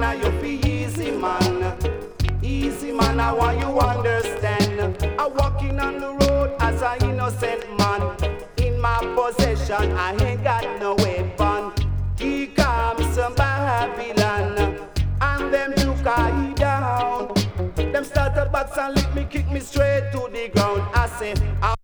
and you feel easy man. Easy man, I want you understand. I'm walking on the road as an innocent man. In my possession, I ain't got no weapon. Here comes some Babylon, and them took I down. Them start a box and lick me, kick me straight to the ground. I say,